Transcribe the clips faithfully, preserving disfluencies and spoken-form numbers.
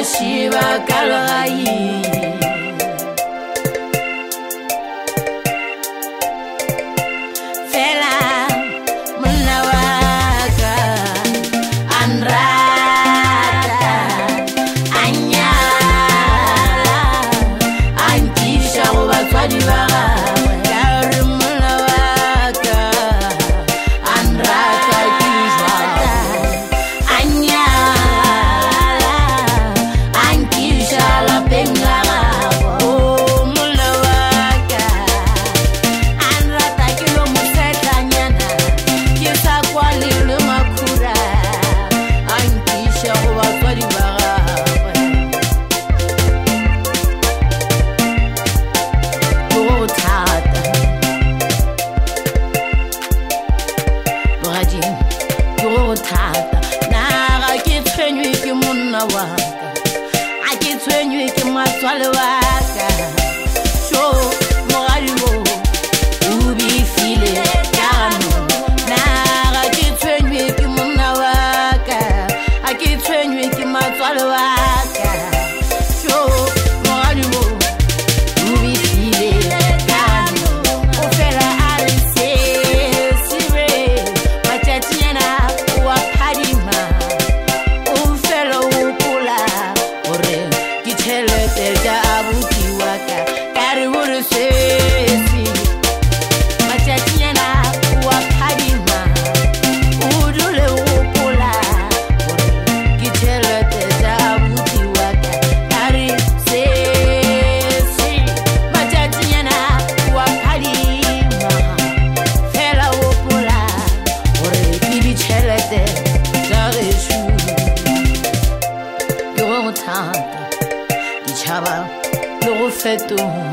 shiba kalgai fela munawaka anrata anyala ankisha go batswadi ba thata naga ke tshwenywe ke monna wa ka a ke tshwenywe ke matswale wa ka sho mogadi mo o bifile kano naga ke tshwenywe ke monna wa ka a ke tshwenywe ke matswale wa ka sho mogadi mo o bifile kano o fela a re se sibe matšatšinyana Chava, lo fetola.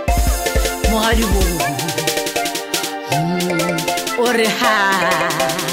Mogadi bo, mm, ore ha